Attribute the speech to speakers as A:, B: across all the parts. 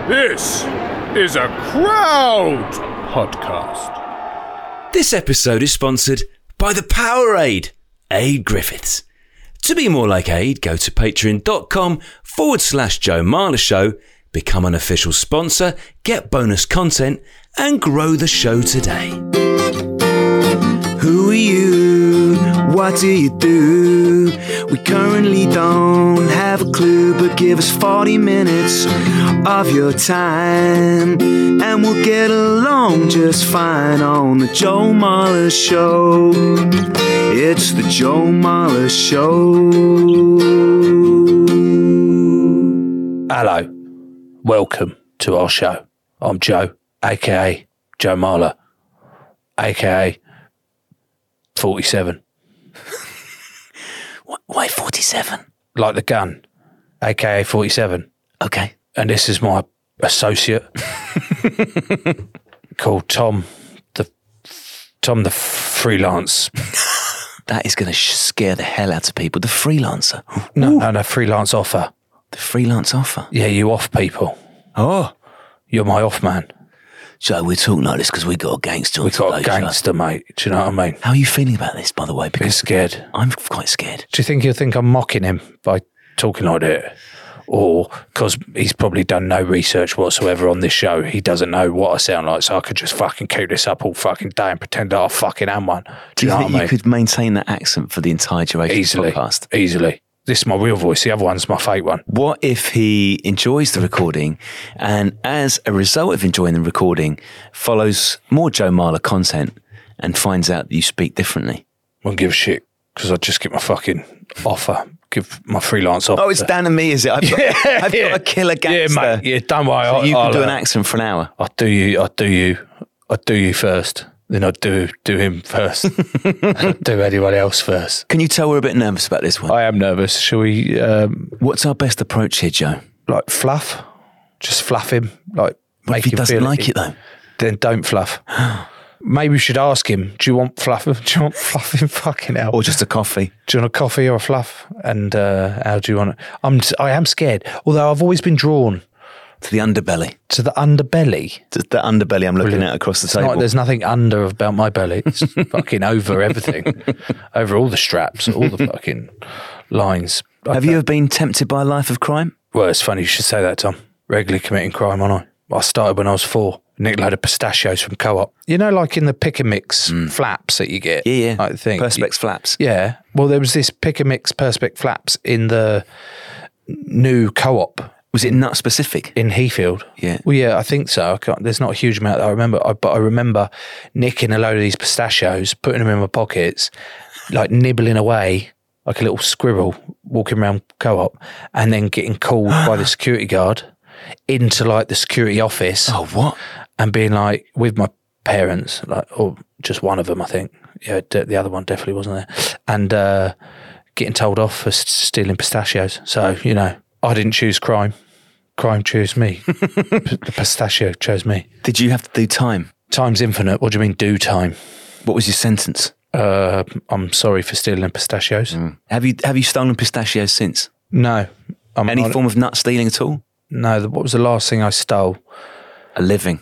A: This is a Crowd podcast.
B: This episode is sponsored by the Powerade, Aid Griffiths. To be more like Aid, go to patreon.com/Joe Marler Show, become an official sponsor, get bonus content, and grow the show today. Who are you? What do you do? We currently don't have a clue, but give us 40 minutes of your time and we'll get along just fine on the Joe Marler Show. It's the Joe Marler Show.
C: Hello, welcome to our show. I'm Joe, aka Joe Marler, aka 47.
B: Why 47?
C: Like the gun, aka 47.
B: Okay.
C: And this is my associate called Tom the freelance.
B: That is going to scare the hell out of people. The freelancer.
C: No, freelance offer.
B: The freelance offer.
C: Yeah, you off people.
B: Oh.
C: You're my off man.
B: So we're talking like this because we got a gangster.
C: We got a gangster, mate. Do you know what I mean?
B: How are you feeling about this, by the way?
C: Because scared.
B: I'm quite scared.
C: Do you think he'll think I'm mocking him by talking like that? Or because he's probably done no research whatsoever on this show, he doesn't know what I sound like, so I could just fucking keep this up all fucking day and pretend that I fucking am one.
B: Do you know think you could maintain that accent for the entire duration of the podcast?
C: Easily. This is my real voice. The other one's my fake one.
B: What if he enjoys the recording and as a result of enjoying the recording follows more Joe Marler content and finds out that you speak differently?
C: Won't give a shit because I'd just get my fucking offer. Give my freelance offer.
B: Oh, it's down to me, is it? I've got a killer gangster.
C: Yeah, mate. Yeah, don't worry.
B: So you can do an accent for an hour.
C: I'll do you first. Then I'd do him first. I'd do anyone else first.
B: Can you tell we're a bit nervous about this one?
C: I am nervous. Shall we...
B: What's our best approach here, Joe?
C: Like fluff? Just fluff him. Like
B: what if he doesn't like it, though?
C: Then don't fluff. Maybe we should ask him, do you want fluff? Do you want fluffing fucking hell?
B: Or just a coffee?
C: Do you want a coffee or a fluff? And how do you want it? I am scared. Although I've always been drawn...
B: To the underbelly.
C: To the underbelly?
B: To the underbelly I'm looking at across the table.
C: There's nothing under about my belly. It's fucking over everything. Over all the straps, all the fucking lines.
B: Have you ever been tempted by a life of crime?
C: Well, it's funny you should say that, Tom. Regularly committing crime, aren't I? I started when I was 4. Nicked a load of pistachios from Co-op. You know, like in the Pick and Mix flaps that you get?
B: Yeah.
C: I think.
B: Perspex flaps.
C: Yeah. Well, there was this Pick and Mix Perspex flaps in the new Co-op.
B: Was it nut specific?
C: In Heathfield?
B: Yeah.
C: Well, yeah, I think so. There's not a huge amount that I remember, but I remember nicking a load of these pistachios, putting them in my pockets, like nibbling away like a little squirrel walking around Co-op, and then getting called by the security guard into like the security office.
B: Oh, what?
C: And being like with my parents, like, or just one of them, I think. Yeah, the other one definitely wasn't there. And getting told off for stealing pistachios. So, you know, I didn't choose crime. Crime chose me. The pistachio chose me.
B: Did you have to do time?
C: Time's infinite. What do you mean do time?
B: What was your sentence?
C: I'm sorry for stealing pistachios.
B: Have you stolen pistachios since?
C: No.
B: Any form of nut stealing at all?
C: No. What was the last thing I stole?
B: A living.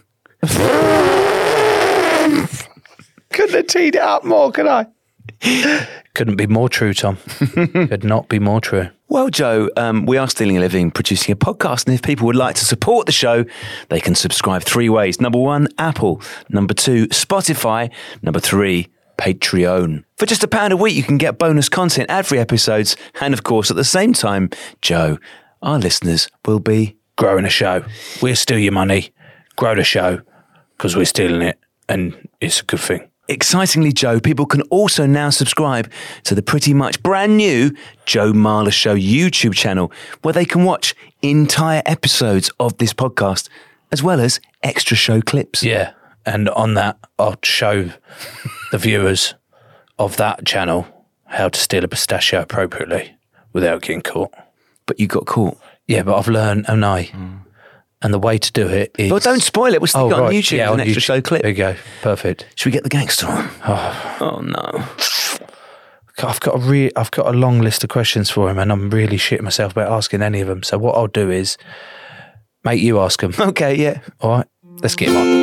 C: Couldn't have teed it up more, could I? Couldn't be more true, Tom. Could not be more true.
B: Well, Joe, we are stealing a living producing a podcast, and if people would like to support the show, they can subscribe 3 ways. Number 1, Apple. Number 2, Spotify. Number 3, Patreon. For just £1 a week, you can get bonus content, ad-free episodes, and of course, at the same time, Joe, our listeners will be
C: growing a show. We'll steal your money, grow the show, because we're stealing it, and it's a good thing.
B: Excitingly, Joe, people can also now subscribe to the pretty much brand new Joe Marler Show YouTube channel, where they can watch entire episodes of this podcast, as well as extra show clips.
C: Yeah, and on that, I'll show the viewers of that channel how to steal a pistachio appropriately without getting caught.
B: But you got caught?
C: Yeah, but I've learned, And the way to do it is...
B: Well, don't spoil it. We'll still got on YouTube an extra show clip.
C: There you go. Perfect.
B: Should we get the gangster on? Oh no.
C: I've got a long list of questions for him, and I'm really shitting myself about asking any of them. So what I'll do is Mate, you ask him.
D: Okay, yeah.
C: All right, let's get him on.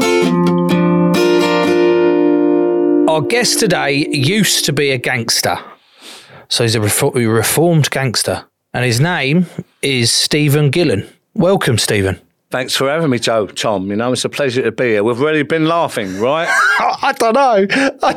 C: Our guest today used to be a gangster. So he's a reformed gangster. And his name is Stephen Gillen. Welcome, Stephen.
E: Thanks for having me, Tom. You know, it's a pleasure to be here. We've already been laughing, right?
C: I don't know.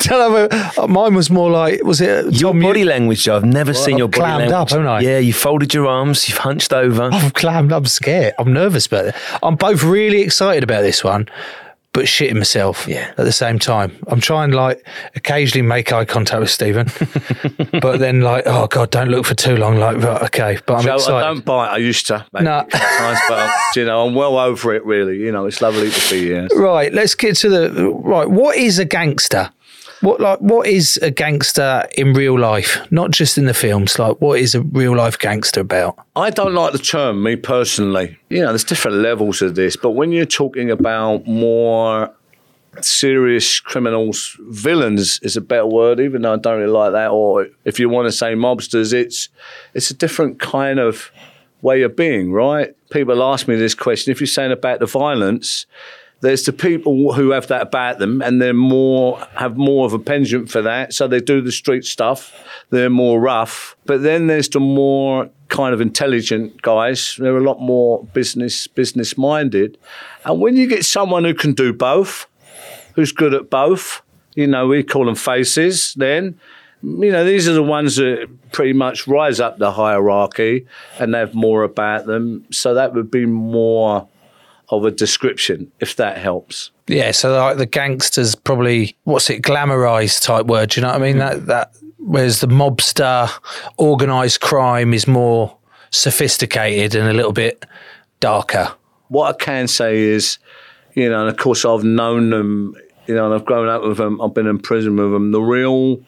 C: Mine was more like, was it...
D: Your body language, Joe. I've never seen your body
C: clammed
D: language.
C: up, haven't I?
D: Yeah, you folded your arms, you've hunched over.
C: I'm clammed. I'm scared. I'm nervous about it. I'm both really excited about this one, but shitting myself at the same time. I'm trying like occasionally make eye contact with Stephen, but then like, oh God, don't look for too long. Like, right, okay, but I'm
E: Joe,
C: excited.
E: I don't bite. I used to. Maybe.
C: No.
E: Sometimes, but you know, I'm well over it. Really, you know, it's lovely to be here.
C: Right, let's get to the right. What is a gangster? What is a gangster in real life? Not just in the films. Like, what is a real life gangster about? I
E: don't like the term, me personally. You know, there's different levels of this, but when you're talking about more serious criminals, villains is a better word, even though I don't really like that. Or if you want to say mobsters, it's a different kind of way of being, right? People ask me this question. If you're saying about the violence, there's the people who have that about them, and have more of a penchant for that. So they do the street stuff. They're more rough. But then there's the more kind of intelligent guys. They're a lot more business minded. And when you get someone who can do both, who's good at both, you know, we call them faces. Then, you know, these are the ones that pretty much rise up the hierarchy, and they have more about them. So that would be more of a description, if that helps.
C: Yeah, so like the gangsters probably, glamorized type word, do you know what I mean? That whereas the mobster, organised crime is more sophisticated and a little bit darker.
E: What I can say is, you know, and of course I've known them, you know, and I've grown up with them, I've been in prison with them, the real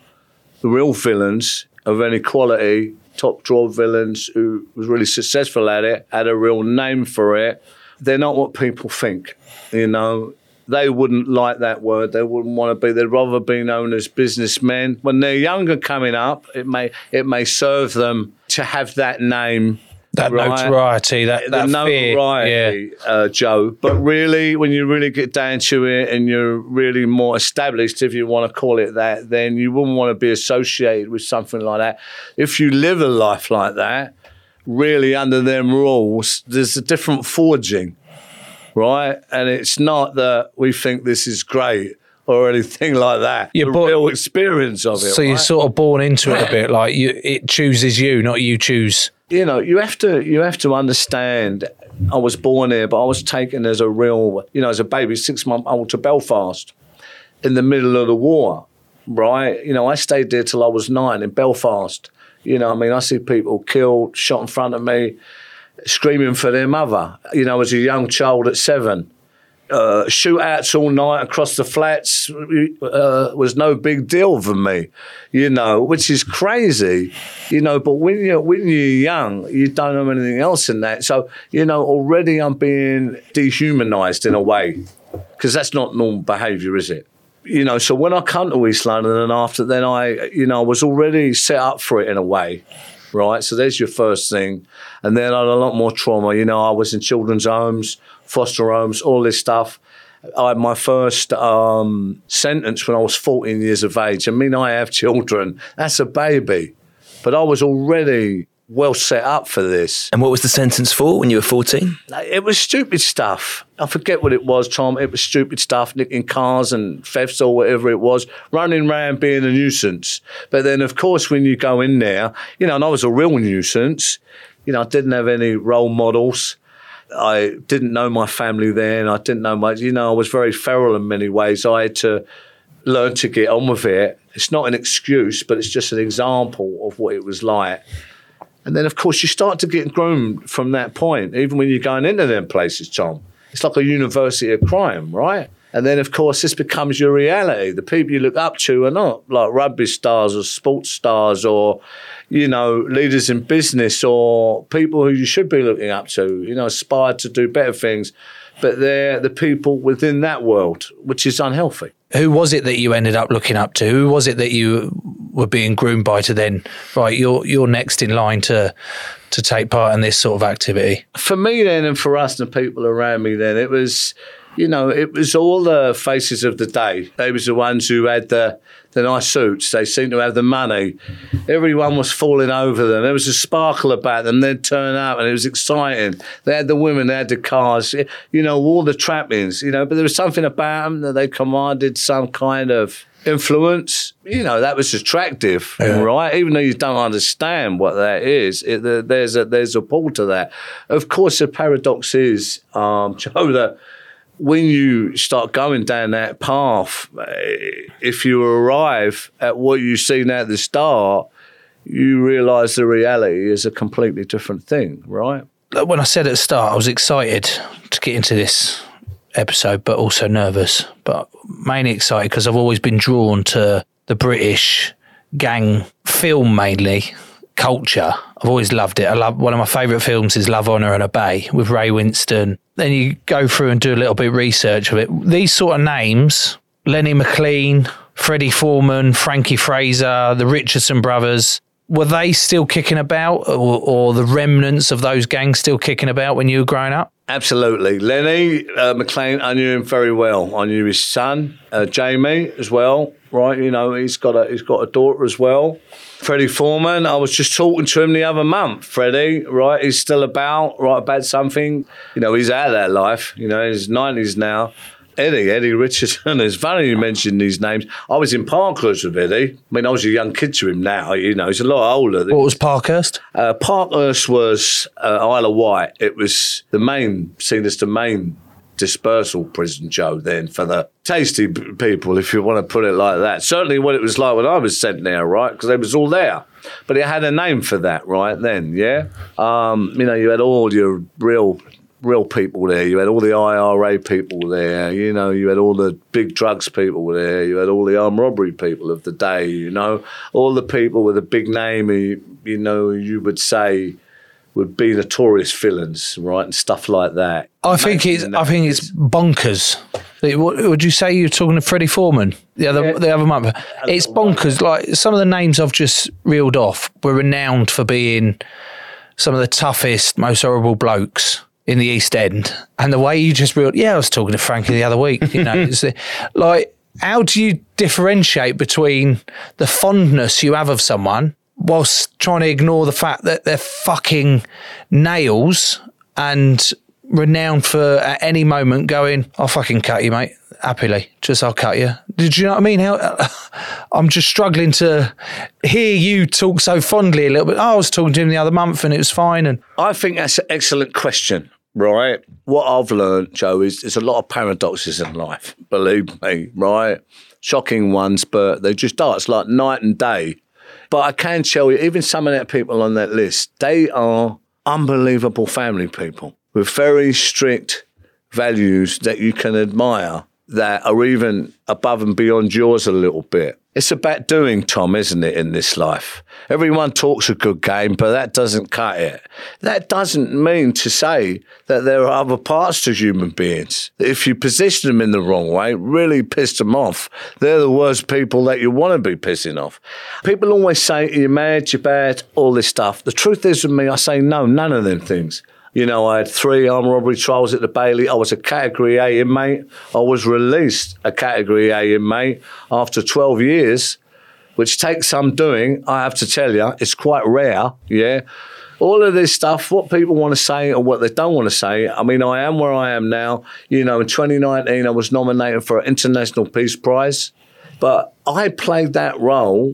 E: villains of any quality, top drawer villains who was really successful at it, had a real name for it, they're not what people think, you know. They wouldn't like that word. They wouldn't want to be. They'd rather be known as businessmen. When they're younger coming up, it may serve them to have that name.
C: That
E: right?
C: notoriety, that
E: notoriety,
C: fear.
E: Joe. But really, when you really get down to it and you're really more established, if you want to call it that, then you wouldn't want to be associated with something like that. If you live a life like that, really under them rules, there's a different forging, right? And it's not that we think this is great or anything like that. The real experience of it.
C: So you're sort of born into it a bit, like it chooses you, not you choose.
E: You know, you have to understand. I was born here, but I was taken as a real, you know, as a baby, 6-month-old to Belfast in the middle of the war, right? You know, I stayed there till I was 9 in Belfast. You know, I mean, I see people killed, shot in front of me, screaming for their mother. You know, as a young child at 7. Shootouts all night across the flats was no big deal for me, you know, which is crazy, you know. But when you're young, you don't know anything else in that. So, you know, already I'm being dehumanised in a way, because that's not normal behaviour, is it? You know, so when I come to East London and after, then I was already set up for it in a way, right? So there's your first thing. And then I had a lot more trauma. You know, I was in children's homes, foster homes, all this stuff. I had my first sentence when I was 14 years of age. I mean, I have children. That's a baby. But I was already well set up for this.
D: And what was the sentence for when you were 14?
E: It was stupid stuff. I forget what it was, Tom. It was stupid stuff, nicking cars and thefts or whatever it was, running around being a nuisance. But then, of course, when you go in there, you know, and I was a real nuisance. You know, I didn't have any role models. I didn't know my family then. I didn't know much. You know, I was very feral in many ways. I had to learn to get on with it. It's not an excuse, but it's just an example of what it was like. And then, of course, you start to get groomed from that point, even when you're going into them places, Tom. It's like a university of crime, right? And then, of course, this becomes your reality. The people you look up to are not like rugby stars or sports stars or, you know, leaders in business or people who you should be looking up to, you know, aspire to do better things. But they're the people within that world, which is unhealthy.
C: Who was it that you ended up looking up to? Who was it that you were being groomed by to then, right, you're next in line to take part in this sort of activity?
E: For me then, and for us and the people around me then, it was, you know, it was all the faces of the day. They was the ones who had the nice suits. They seemed to have the money. Everyone was falling over them. There was a sparkle about them. They'd turn up and it was exciting. They had the women, they had the cars, you know, all the trappings, you know, but there was something about them that they commanded some kind of influence. You know, that was attractive, right? Even though you don't understand what that is, there's a pull to that. Of course, the paradox is, Joe, that when you start going down that path, if you arrive at what you've seen at the start, you realise the reality is a completely different thing, right?
C: When I said at the start, I was excited to get into this episode, but also nervous, but mainly excited because I've always been drawn to the British gang film, mainly culture. I've always loved it. One of my favourite films is Love, Honour and Obey with Ray Winston. Then you go through and do a little bit of research of it. These sort of names, Lenny McLean, Freddie Foreman, Frankie Fraser, the Richardson brothers, were they still kicking about or the remnants of those gangs still kicking about when you were growing up?
E: Absolutely. Lenny McLean, I knew him very well. I knew his son, Jamie, as well, right? You know, he's got a daughter as well. Freddie Foreman, I was just talking to him the other month. Freddie, right, he's still about something. You know, he's out of that life. You know, in his 90s now. Eddie Richardson. It's funny you mentioned these names. I was in Parkhurst with Eddie. I mean, I was a young kid to him now. You know, he's a lot older.
C: What was Parkhurst?
E: Parkhurst was Isle of Wight. It was seen as the main dispersal prison, Joe, then, for the tasty people, if you want to put it like that. Certainly what it was like when I was sent there, right? Because they was all there. But it had a name for that, right, then, yeah? You know, you had all your real people there. You had all the IRA people there. You know, you had all the big drugs people there. You had all the armed robbery people of the day, you know. All the people with a big name who, you know, you would say would be notorious villains, right, and stuff like that. I think it's
C: bonkers. Would you say you're talking to Freddie Foreman the other month? It's bonkers. Like, some of the names I've just reeled off were renowned for being some of the toughest, most horrible blokes in the East End. And the way you just reeled, I was talking to Frankie the other week, you know, it's like, how do you differentiate between the fondness you have of someone whilst trying to ignore the fact that they're fucking nails and renowned for at any moment going, I'll fucking cut you, mate, happily. I'll cut you. Did you know what I mean? I'm just struggling to hear you talk so fondly a little bit. I was talking to him the other month and it was fine. And
E: I think that's an excellent question, right? What I've learned, Joe, is there's a lot of paradoxes in life, believe me, right? Shocking ones, but they just are. It's like night and day. But I can tell you, even some of the people on that list, they are unbelievable family people with very strict values that you can admire that are even above and beyond yours a little bit. It's about doing, Tom, isn't it, in this life? Everyone talks a good game, but that doesn't cut it. That doesn't mean to say that there are other parts to human beings. If you position them in the wrong way, really piss them off, they're the worst people that you want to be pissing off. People always say, you're mad, you're bad, all this stuff. The truth is with me, I say no, none of them things. You know, I had 3 armed robbery trials at the Bailey. I was a Category A inmate. I was released a Category A inmate after 12 years, which takes some doing, I have to tell you. It's quite rare, yeah. All of this stuff, what people want to say or what they don't want to say. I mean, I am where I am now. You know, in 2019, I was nominated for an International Peace Prize. But I played that role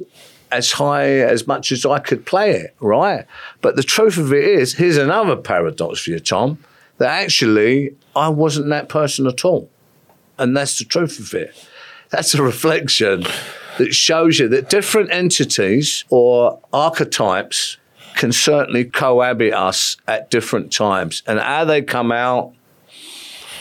E: as much as I could play it, right? But the truth of it is, here's another paradox for you, Tom, that actually I wasn't that person at all. And that's the truth of it. That's a reflection that shows you that different entities or archetypes can certainly cohabit us at different times. And how they come out,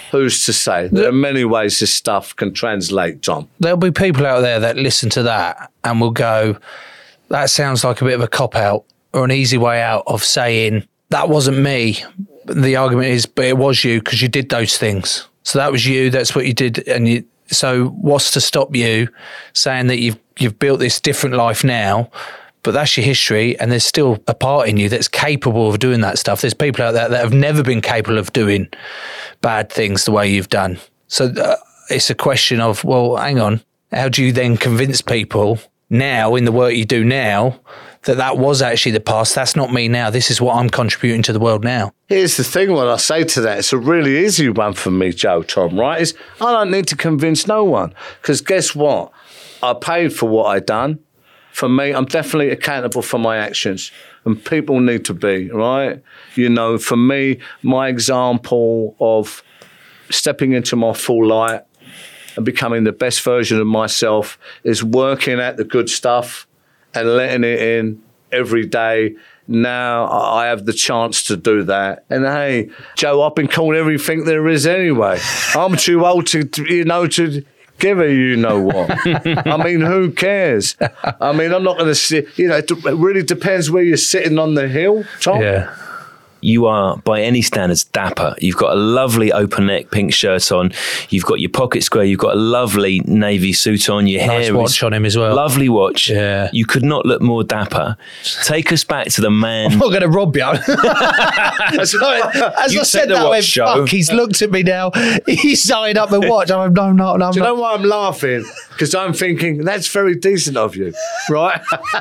E: Who's to say? There are many ways this stuff can translate, Tom.
C: There'll be people out there that listen to that and will go, that sounds like a bit of a cop-out or an easy way out of saying, that wasn't me. The argument is, but it was you because you did those things. So that was you, that's what you did. So what's to stop you saying that you've built this different life now, but that's your history and there's still a part in you that's capable of doing that stuff. There's people out there that have never been capable of doing bad things the way you've done. So it's a question of, well, hang on, how do you then convince people now in the work you do now that was actually the past? That's not me now. This is what I'm contributing to the world now.
E: Here's the thing when I say to that, it's a really easy one for me, Joe, Tom, right? Is I don't need to convince no one because guess what? I paid for what I done. For me, I'm definitely accountable for my actions and people need to be, right? You know, for me, my example of stepping into my full light and becoming the best version of myself is working at the good stuff and letting it in every day. Now I have the chance to do that. And hey, Joe, I've been called everything there is anyway. I'm too old to give a you know what. I mean, who cares? I mean, I'm not going to sit, it really depends where you're sitting on the hill, Tom.
C: Yeah.
D: You are, by any standards, dapper. You've got a lovely open neck pink shirt on. You've got your pocket square. You've got a lovely navy suit on. Your
C: nice
D: hair
C: watch on him as well.
D: Lovely watch.
C: Yeah.
D: You could not look more dapper. Take us back to the man.
C: I'm not going to rob you. As I said that,
D: watch,
C: fuck, he's looked at me now. He's signed up the watch. I'm no.
E: Do you know why I'm laughing? Because I'm thinking, that's very decent of you, right?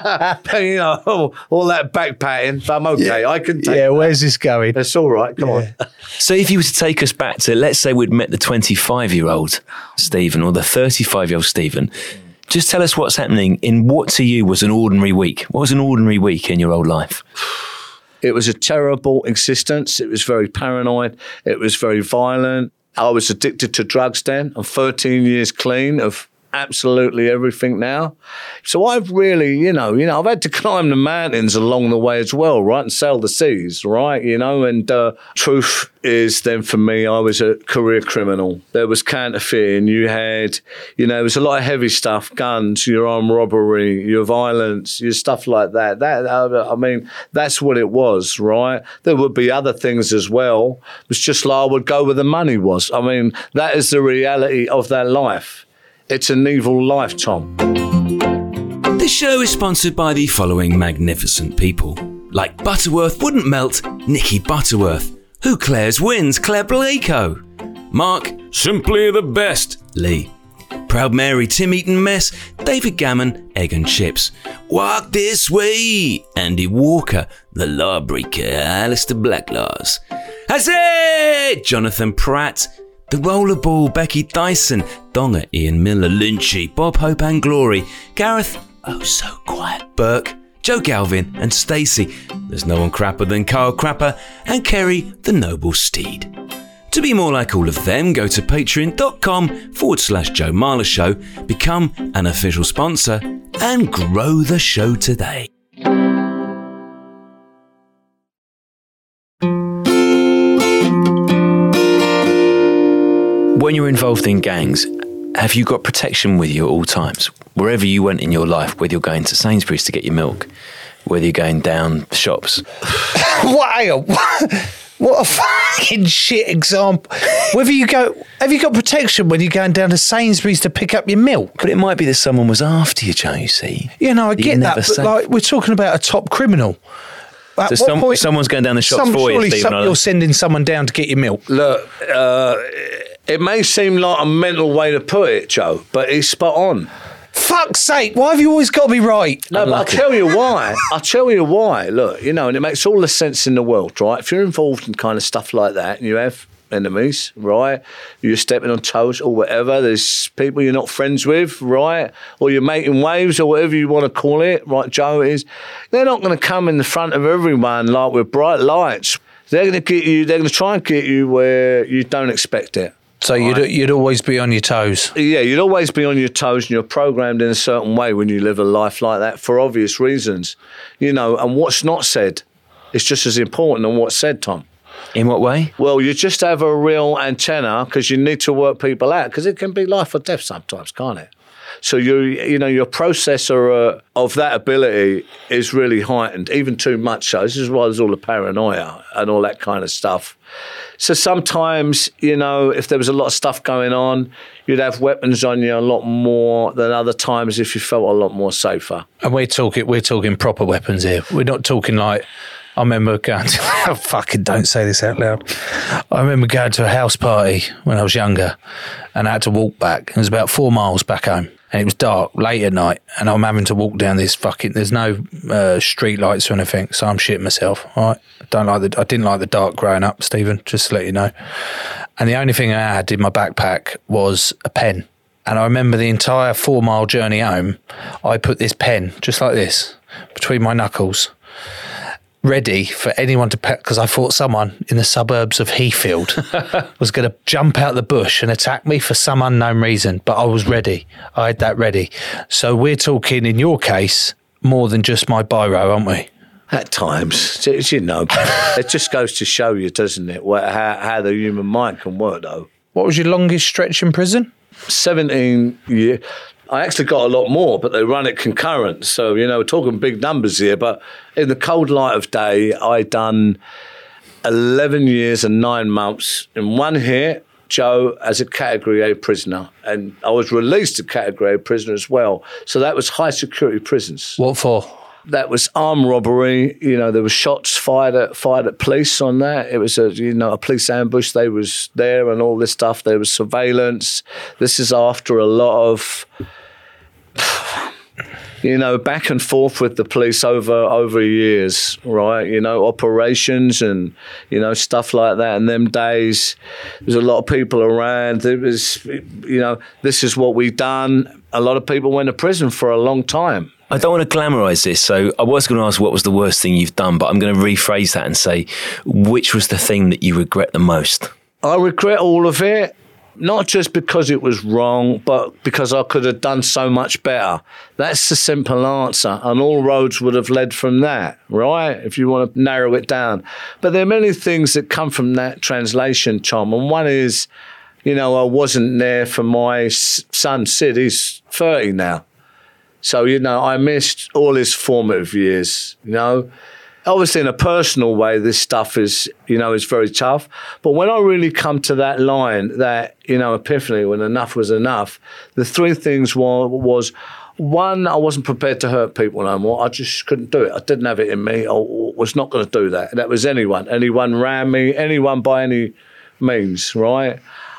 E: All that back patting, but I'm okay. I can take that.
C: Where's this going?
E: It's all right. Come on.
D: So if you were to take us back to, let's say we'd met the 25-year-old Stephen or the 35-year-old Stephen, just tell us what's happening in what to you was an ordinary week. What was an ordinary week in your old life?
E: It was a terrible existence. It was very paranoid. It was very violent. I was addicted to drugs then. I'm 13 years clean of absolutely everything now. So I've really, I've had to climb the mountains along the way as well, right? And sail the seas, right? And truth is then for me, I was a career criminal. There was counterfeiting. You had, there was a lot of heavy stuff, guns, your armed robbery, your violence, your stuff like that. That's what it was, right? There would be other things as well. It was just like I would go where the money was. That is the reality of that life. It's an evil life, Tom.
F: This show is sponsored by the following magnificent people. Like Butterworth Wouldn't Melt, Nikki Butterworth. Who Clares Wins, Claire Blako. Mark, Simply the Best, Lee. Proud Mary, Tim Eaton Mess, David Gammon, Egg and Chips. Walk This Way, Andy Walker, The Lawbreaker, Alistair Blacklaws. Huzzay, Jonathan Pratt, The Rollerball, Becky Dyson, Donga, Ian Miller, Lynchy, Bob Hope and Glory, Gareth, oh so quiet, Burke, Joe Galvin and Stacey. There's no one crapper than Carl Crapper and Kerry the Noble Steed. To be more like all of them, go to patreon.com/Joe Marler Show, become an official sponsor and grow the show today.
D: When you're involved in gangs, have you got protection with you at all times? Wherever you went in your life, whether you're going to Sainsbury's to get your milk, whether you're going down shops.
C: What a fucking shit example. Have you got protection when you're going down to Sainsbury's to pick up your milk?
D: But it might be that someone was after you, Joe, you see.
C: I get that, but we're talking about a top criminal. At
D: So
C: what point,
D: someone's going down the shops for you, Stephen.
C: You're sending someone down to get your milk.
E: Look, it may seem like a mental way to put it, Joe, but it's spot on.
C: Fuck's sake, why have you always got to be right?
E: No, but I'll tell you why. Look, and it makes all the sense in the world, right? If you're involved in kind of stuff like that and you have enemies, right? You're stepping on toes or whatever. There's people you're not friends with, right? Or you're making waves or whatever you want to call it, right, Joe, is they're not going to come in the front of everyone like with bright lights. They're going to get you, they're going to try and get you where you don't expect it.
C: So you'd always be on your toes.
E: Yeah, you'd always be on your toes and you're programmed in a certain way when you live a life like that for obvious reasons. And what's not said is just as important than what's said, Tom.
D: In what way?
E: Well, you just have a real antenna because you need to work people out because it can be life or death sometimes, can't it? So your processor of that ability is really heightened, even too much so. This is why there's all the paranoia and all that kind of stuff. So sometimes, if there was a lot of stuff going on, you'd have weapons on you a lot more than other times if you felt a lot more safer.
C: And we're talking proper weapons here. We're not talking like, I remember going to, oh, fucking don't say this out loud. I remember going to a house party when I was younger and I had to walk back. It was about 4 miles back home and it was dark, late at night, and I'm having to walk down this there's no street lights or anything, so I'm shitting myself, all right? I didn't like the dark growing up, Stephen, just to let you know. And the only thing I had in my backpack was a pen. And I remember the entire 4 mile journey home, I put this pen, just like this, between my knuckles, ready for anyone to pet, because I thought someone in the suburbs of Heathfield was going to jump out the bush and attack me for some unknown reason, but I was ready. I had that ready. So we're talking, in your case, more than just my biro, aren't we?
E: At times, it just goes to show you, doesn't it, how the human mind can work, though.
C: What was your longest stretch in prison?
E: 17 years. I actually got a lot more, but they run it concurrent. So, we're talking big numbers here. But in the cold light of day, I done 11 years and 9 months in one hit, Joe, as a Category A prisoner. And I was released a Category A prisoner as well. So that was high security prisons.
C: What for?
E: That was armed robbery. There were shots fired at police on that. It was a police ambush. They was there and all this stuff. There was surveillance. This is after a lot of, back and forth with the police over years, right? Operations and, stuff like that. And them days, there's a lot of people around. It was, this is what we done. A lot of people went to prison for a long time.
D: I don't want to glamorise this, so I was going to ask what was the worst thing you've done, but I'm going to rephrase that and say, which was the thing that you regret the most?
E: I regret all of it, not just because it was wrong, but because I could have done so much better. That's the simple answer, and all roads would have led from that, right? If you want to narrow it down. But there are many things that come from that translation, Tom, and one is, I wasn't there for my son, Sid. He's 30 now. So, I missed all his formative years, Obviously, in a personal way, this stuff is very tough. But when I really come to that line, that, epiphany, when enough was enough, the 3 things was, one, I wasn't prepared to hurt people no more. I just couldn't do it. I didn't have it in me. I was not going to do that. That was anyone. Anyone around me, anyone by any means, right?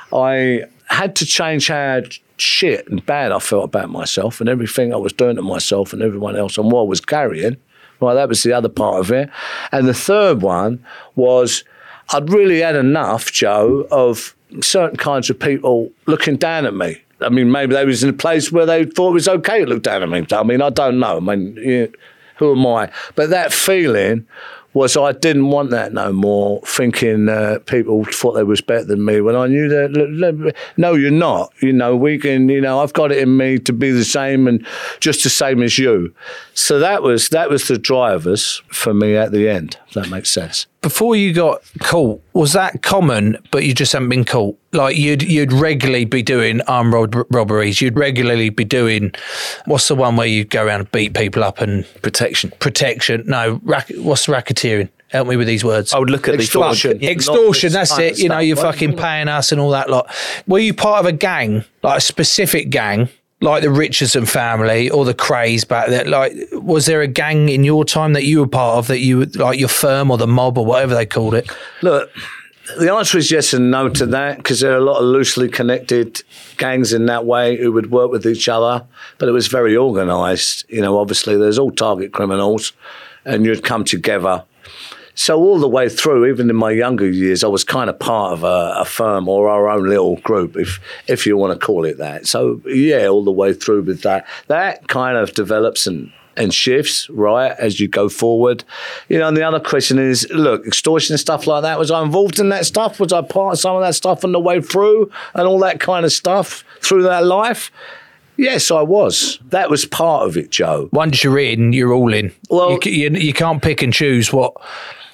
E: I had to change how shit and bad I felt about myself and everything I was doing to myself and everyone else and what I was carrying. Well, that was the other part of it. And the third one was I'd really had enough, Joe, of certain kinds of people looking down at me. I mean, maybe they was in a place where they thought it was okay to look down at me. I mean, I don't know. I mean, who am I? But that feeling was I didn't want that no more, thinking people thought they was better than me when I knew that, no, you're not. We can, I've got it in me to be the same and just the same as you. So that was the drivers for me at the end, if that makes sense.
C: Before you got caught, was that common, but you just haven't been caught? Like you'd regularly be doing armed robberies. You'd regularly be doing, what's the one where you go around and beat people up and...
D: Protection.
C: No, what's racketeering? Help me with these words.
D: I would look at
E: extortion.
C: Extortion, that's it. You're fucking paying us and all that lot. Were you part of a gang, like a specific gang, like the Richardson family or the Crays back there? Like, was there a gang in your time that you were part of that you would, like your firm or the mob or whatever they called it?
E: Look, the answer is yes and no to that, because there are a lot of loosely connected gangs in that way who would work with each other, but it was very organised. Obviously there's all target criminals and you'd come together. So all the way through, even in my younger years, I was kind of part of a firm or our own little group, if you want to call it that. So, yeah, all the way through with that. That kind of develops and shifts, right, as you go forward. And the other question is, look, extortion and stuff like that, was I involved in that stuff? Was I part of some of that stuff on the way through and all that kind of stuff through that life? Yes, I was. That was part of it, Joe.
C: Once you're in, you're all in.
E: Well,
C: you can't pick and choose what...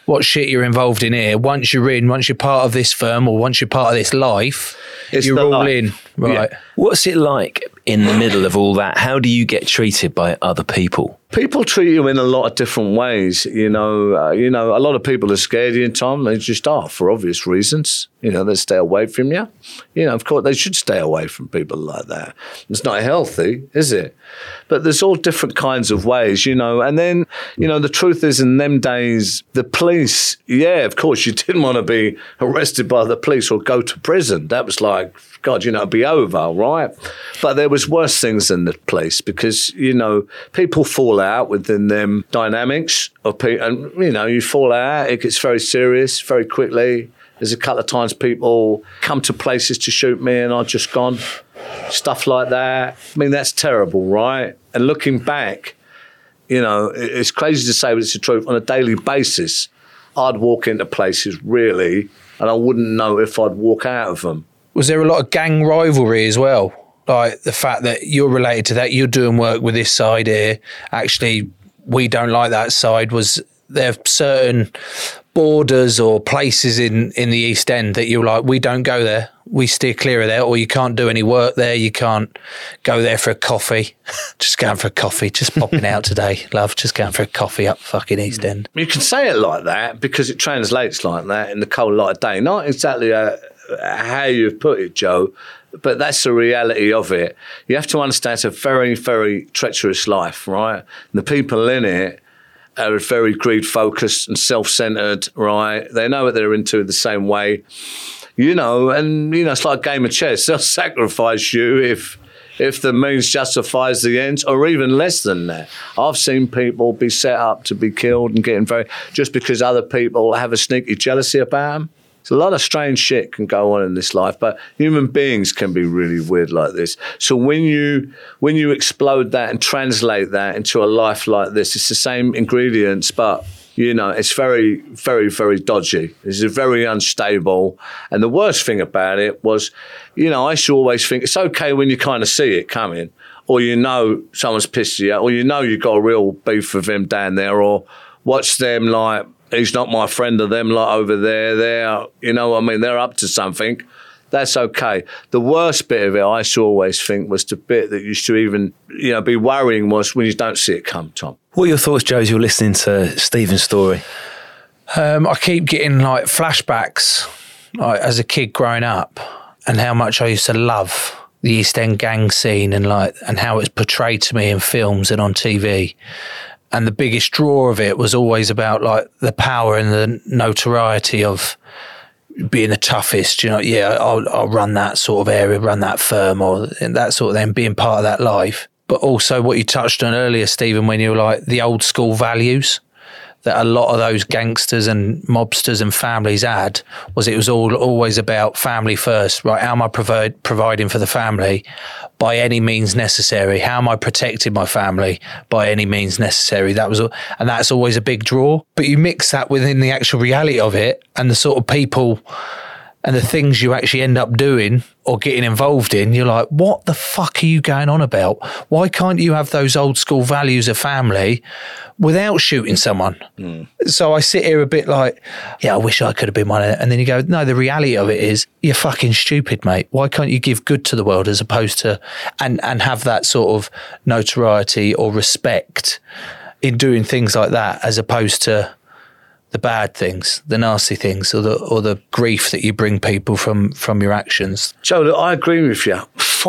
C: what shit you're involved in here. Once you're part of this firm or once you're part of this life, you're all
E: life.
C: in. Right.
E: Yeah.
D: What's it like in the middle of all that? How do you get treated by other people?
E: People treat you in a lot of different ways. A lot of people are scared of you, Tom. They just are, for obvious reasons. They stay away from you. Of course, they should stay away from people like that. It's not healthy, is it? But there's all different kinds of ways, And then, the truth is, in them days, the police, yeah, of course, you didn't want to be arrested by the police or go to prison. That was like, God, it'd be over, right? But there was worse things than the police because, people fall out within them dynamics of people. And, you fall out, it gets very serious very quickly. There's a couple of times people come to places to shoot me and I've just gone. Stuff like that. I mean, that's terrible, right? And looking back, it's crazy to say, but it's the truth. On a daily basis, I'd walk into places really and I wouldn't know if I'd walk out of them.
C: Was there a lot of gang rivalry as well? Like the fact that you're related to that, you're doing work with this side here. Actually, we don't like that side. Was there certain borders or places in the East End that you're like, we don't go there, we steer clear of there, or you can't do any work there, you can't go there for a coffee? Just going for a coffee, just popping out today, love, just going for a coffee up fucking East End.
E: You can say it like that because it translates like that in the cold light of day. Not exactly how you've put it, Joe, but that's the reality of it. You have to understand it's a very, very treacherous life, right? And the people in it are very greed-focused and self-centred, right? They know what they're into the same way, it's like a game of chess. They'll sacrifice you if the means justifies the ends, or even less than that. I've seen people be set up to be killed and just because other people have a sneaky jealousy about them. There's a lot of strange shit can go on in this life, but human beings can be really weird like this. So when you explode that and translate that into a life like this, it's the same ingredients, but it's very, very, very dodgy. It's very unstable. And the worst thing about it was, I used to always think it's okay when you kind of see it coming, or someone's pissed you out, or you've got a real beef with them down there, or watch them like, he's not my friend of them, like over there. They're up to something. That's okay. The worst bit of it, I used to always think, was the bit that used to even, be worrying was when you don't see it come, Tom.
D: What are your thoughts, Joe, as you're listening to Stephen's story?
C: I keep getting like flashbacks as a kid growing up and how much I used to love the East End gang scene and how it's portrayed to me in films and on TV. And the biggest draw of it was always about like the power and the notoriety of being the toughest, I'll run that sort of area, run that firm or that sort of thing, being part of that life. But also what you touched on earlier, Stephen, when you were like the old school values that a lot of those gangsters and mobsters and families had, it was always about family first, right? How am I providing for the family by any means necessary? How am I protecting my family by any means necessary? And that's always a big draw. But you mix that within the actual reality of it and the sort of people and the things you actually end up doing or getting involved in, you're like, what the fuck are you going on about? Why can't you have those old school values of family without shooting someone? So I sit here a bit like, I wish I could have been one of them. And then you go, no, the reality of it is you're fucking stupid, mate. Why can't you give good to the world as opposed to, and have that sort of notoriety or respect in doing things like that as opposed to the bad things, the nasty things, or the grief that you bring people from your actions?
E: Joe, look, I agree with you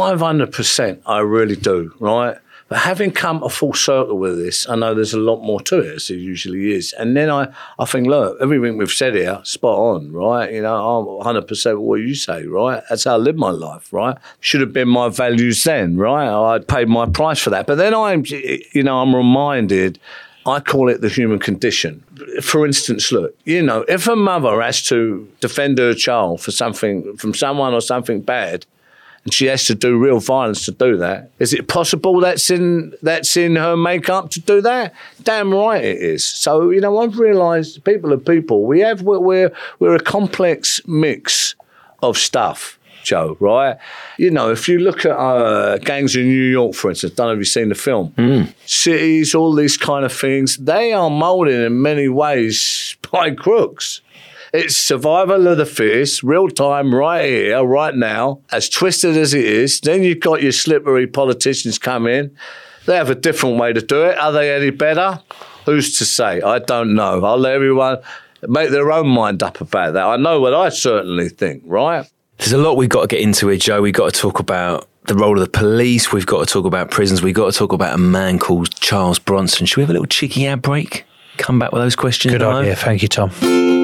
E: 500%. I really do, right? But having come a full circle with this, I know there's a lot more to it, as there usually is. And then I think, look, everything we've said here, spot on, right? I'm 100% what you say, right? That's how I live my life, right? Should have been my values then, right? I'd paid my price for that. But then I'm reminded, I call it the human condition. For instance, look, if a mother has to defend her child from someone or something bad, and she has to do real violence to do that, is it possible that's in her makeup to do that? Damn right it is. So, I've realised people are people. We're a complex mix of stuff. Joe, right? You know, if you look at Gangs in New York, for instance, don't know if you've seen the film. Cities, all these kind of things, they are moulded in many ways by crooks. It's survival of the fittest, real time, right here, right now, as twisted as it is. Then you've got your slippery politicians come in. They have a different way to do it. Are they any better? Who's to say? I don't know. I'll let everyone make their own mind up about that. I know what I certainly think, right?
D: There's a lot we've got to get into here, Joe. We've got to talk about the role of the police. We've got to talk about prisons. We've got to talk about a man called Charles Bronson. Should we have a little cheeky ad break? Come back with those questions.
C: Good idea. Thank you, Tom.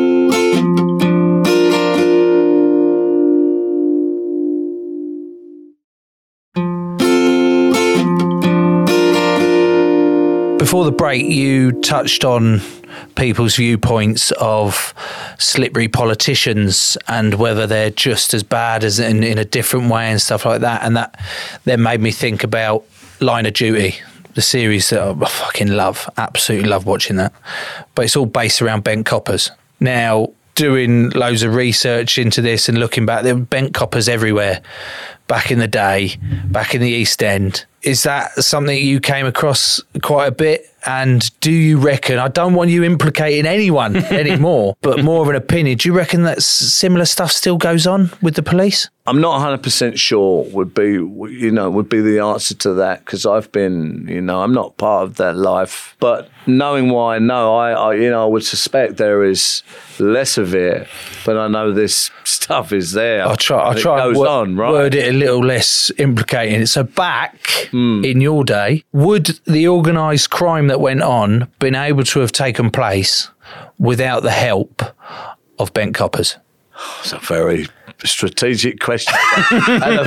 C: Before the break, you touched on people's viewpoints of slippery politicians and whether they're just as bad as in a different way and stuff like that. And that then made me think about Line of Duty, the series that I fucking love, absolutely love watching that. But it's all based around bent coppers. Now, doing loads of research into this and looking back, there were bent coppers everywhere back in the day, back in the East End. Is that something you came across quite a bit? And do you reckon, I don't want you implicating anyone anymore, but more of an opinion, do you reckon that similar stuff still goes on with the police?
E: I'm not 100% sure would be the answer to that, because I've been, I'm not part of that life. But knowing what I know, I would suspect there is less of it, but I know this stuff is there.
C: I'll try and word it a little less implicating. So back in your day, would the organised crime that went on been able to have taken place without the help of bent coppers?
E: It's a very strategic question and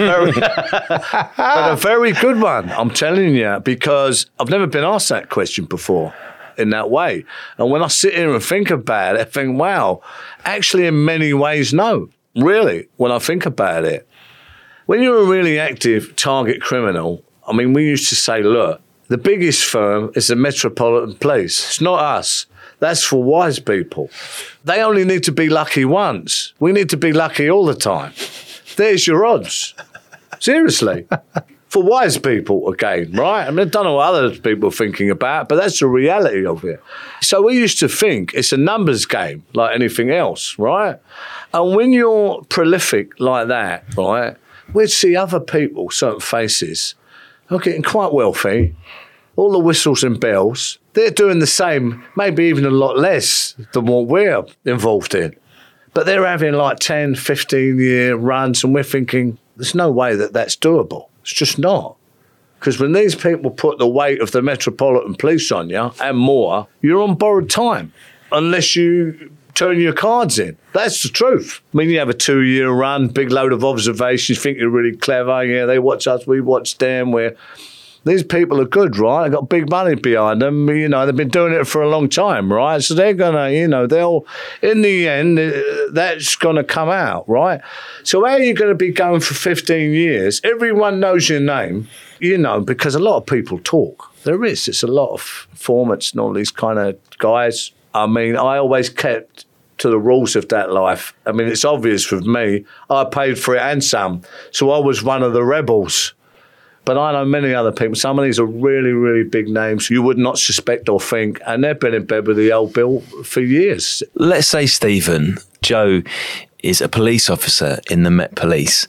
E: a very good one, I'm telling you, because I've never been asked that question before in that way. And when I sit here and think about it, I think, wow, actually in many ways, no, really, when I think about it. When you're a really active target criminal, I mean, we used to say, look, the biggest firm is the Metropolitan Police. It's not us. That's for wise people. They only need to be lucky once. We need to be lucky all the time. There's your odds. Seriously. For wise people, again, right? I mean, I don't know what other people are thinking about, but that's the reality of it. So we used to think it's a numbers game like anything else, right? And when you're prolific like that, right, we'd see other people, certain faces, are getting quite wealthy, all the whistles and bells. They're doing the same, maybe even a lot less than what we're involved in. But they're having like 10, 15-year runs, and we're thinking, there's no way that that's doable. It's just not. Because when these people put the weight of the Metropolitan Police on you, and more, you're on borrowed time, unless you turn your cards in. That's the truth. I mean, you have a 2-year run, big load of observations, think you're really clever. Yeah, they watch us, we watch them. These people are good, right? They've got big money behind them. They've been doing it for a long time, right? So they're going to, they'll, in the end, that's going to come out, right? So how are you going to be going for 15 years? Everyone knows your name, because a lot of people talk. There is. It's a lot of informants and all these kind of guys. I mean, I always kept to the rules of that life. I mean, it's obvious with me. I paid for it and some. So I was one of the rebels. But I know many other people. Some of these are really, really big names you would not suspect or think, and they've been in bed with the old Bill for years.
D: Let's say, Stephen, Joe is a police officer in the Met Police,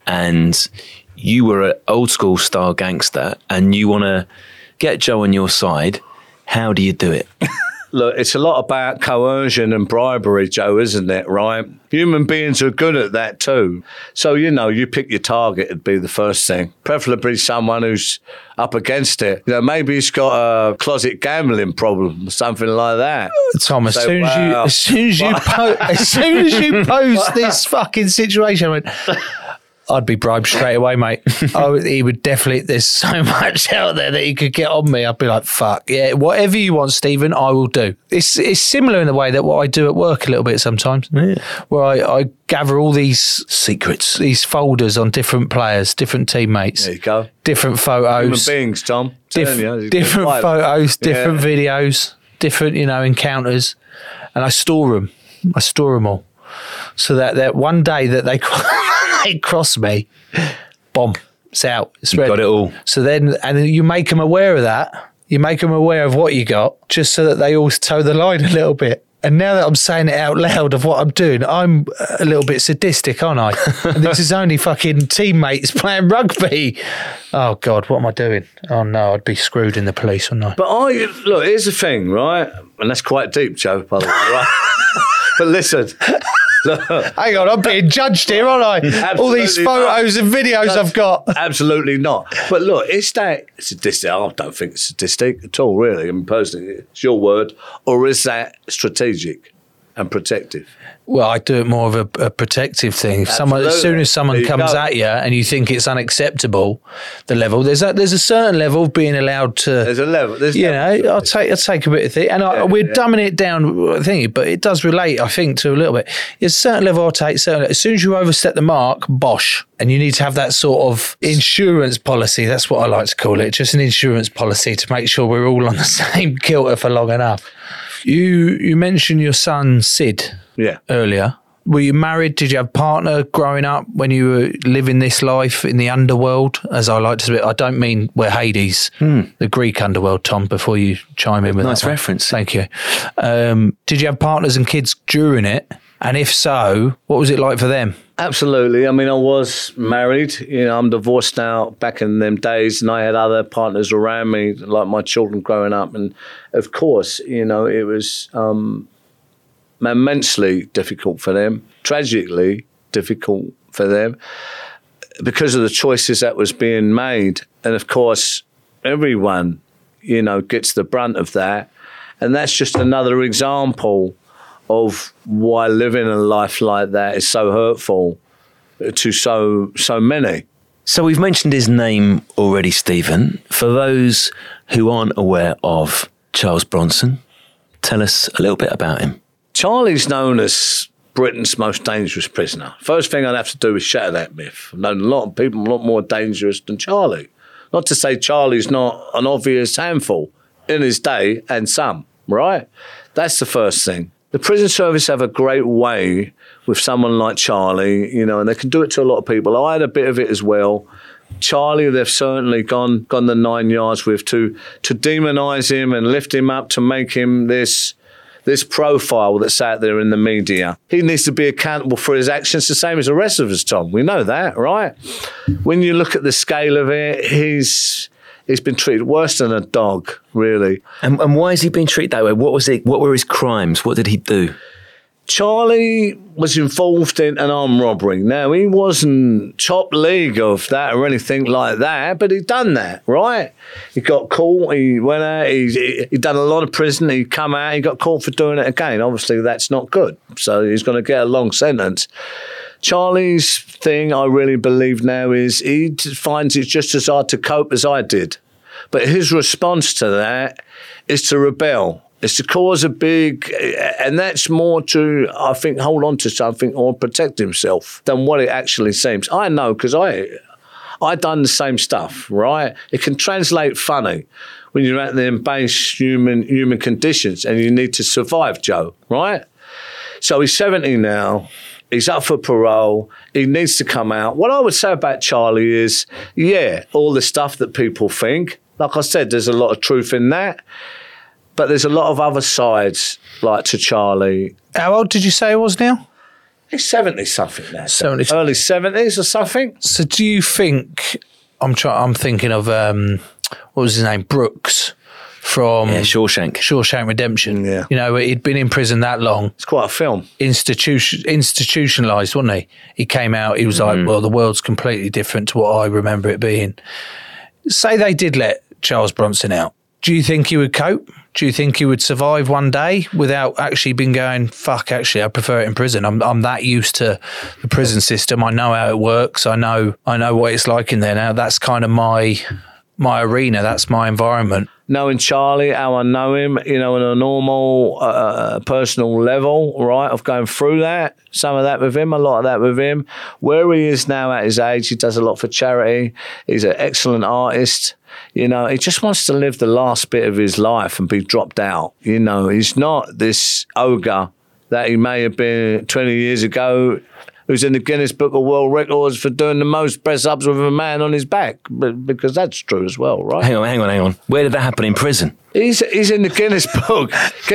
D: and you were an old school style gangster, and you want to get Joe on your side. How do you do it?
E: Look, it's a lot about coercion and bribery, Joe, isn't it, right? Human beings are good at that too. So, you pick your target, it'd be the first thing. Preferably someone who's up against it. Maybe he's got a closet gambling problem or something like that.
C: Tom, as soon as you post this fucking situation, I went, I'd be bribed straight away, mate. He would definitely, there's so much out there that he could get on me. I'd be like, fuck, yeah, whatever you want, Stephen, I will do. It's similar in the way that what I do at work a little bit sometimes, where I gather all these secrets, these folders on different players, different teammates.
E: There you go.
C: Different photos.
E: Human beings, Tom.
C: Different photos, different videos, different, encounters. And I store them. I store them all. So that one day that they they cross me, bomb, it's out. It's ready.
D: Got it all.
C: So then, and then you make them aware of that. You make them aware of what you got, just so that they all toe the line a little bit. And now that I'm saying it out loud of what I'm doing, I'm a little bit sadistic, aren't I? And this is only fucking teammates playing rugby. Oh, God, what am I doing? Oh, no, I'd be screwed in the police, wouldn't I?
E: But look, here's the thing, right? And that's quite deep, Joe, by the way, right? But listen. Look,
C: hang on, I'm being judged here, aren't I? All these photos and videos I've got.
E: Absolutely not. But look, is that sadistic? I don't think it's sadistic at all, really. I mean, personally, it's your word. Or is that strategic and protective?
C: Well, I do it more of a protective thing. If someone, as soon as someone comes at you and you think it's unacceptable, the level there's a certain level of being allowed to.
E: There's a level.
C: I'll take a bit of thing, and we're dumbing it down, I think, but it does relate, I think, to a little bit. There's a certain level I'll take. As soon as you overstep the mark, bosh, and you need to have that sort of insurance policy. That's what I like to call it, just an insurance policy to make sure we're all on the same kilter for long enough. You mentioned your son Sid.
E: Yeah.
C: Earlier. Were you married? Did you have a partner growing up when you were living this life in the underworld? As I like to say, I don't mean we're Hades, the Greek underworld, Tom, before you chime in with
D: nice
C: that
D: reference.
C: Thank you. Did you have partners and kids during it? And if so, what was it like for them?
E: Absolutely. I mean, I was married. I'm divorced now. Back in them days, and I had other partners around me, like my children growing up. And of course, it was immensely difficult for them, tragically difficult for them, because of the choices that was being made. And of course, everyone, gets the brunt of that. And that's just another example of why living a life like that is so hurtful to so many.
D: So we've mentioned his name already, Stephen. For those who aren't aware of Charles Bronson, tell us a little bit about him.
E: Charlie's known as Britain's most dangerous prisoner. First thing I'd have to do is shatter that myth. I've known a lot of people a lot more dangerous than Charlie. Not to say Charlie's not an obvious handful in his day, and some, right? That's the first thing. The prison service have a great way with someone like Charlie, and they can do it to a lot of people. I had a bit of it as well. Charlie, they've certainly gone the 9 yards with to demonise him and lift him up to make him this profile that's out there in the media. He needs to be accountable for his actions the same as the rest of us, Tom. We know that, right? When you look at the scale of it, he's been treated worse than a dog, really.
D: And why has he been treated that way? What were his crimes? What did he do?
E: Charlie was involved in an armed robbery. Now, he wasn't top league of that or anything like that, but he'd done that, right? He got caught, he went out, he'd done a lot of prison, he'd come out, he got caught for doing it again. Obviously, that's not good. So he's going to get a long sentence. Charlie's thing, I really believe now, is he finds it just as hard to cope as I did. But his response to that is to rebel. It's to cause a big, and that's more to, I think, hold on to something or protect himself than what it actually seems. I know, because I done the same stuff, right? It can translate funny when you're out there in base human conditions and you need to survive, Joe, right? So he's 70 now. He's up for parole. He needs to come out. What I would say about Charlie is, all the stuff that people think, like I said, there's a lot of truth in that. But there's a lot of other sides, like to Charlie.
C: How old did you say he was now?
E: He's 70-something now.
C: 70.
E: Early 70s or something.
C: So do you think, I'm thinking of, what was his name, Brooks from Shawshank Redemption.
E: Yeah.
C: He'd been in prison that long.
E: It's quite a film.
C: Institutionalised, wasn't he? He came out, he was like, well, the world's completely different to what I remember it being. Say they did let Charles Bronson out. Do you think he would cope? Do you think he would survive one day without actually being going, fuck, actually, I prefer it in prison. I'm that used to the prison system. I know how it works. I know what it's like in there now. That's kind of my arena. That's my environment.
E: Knowing Charlie, how I know him, on a normal personal level, right, of going through that, some of that with him, a lot of that with him. Where he is now at his age, he does a lot for charity. He's an excellent artist. He just wants to live the last bit of his life and be dropped out. He's not this ogre that he may have been 20 years ago who's in the Guinness Book of World Records for doing the most press-ups with a man on his back, because that's true as well, right?
D: Hang on. Where did that happen? In prison?
E: He's in the Guinness Book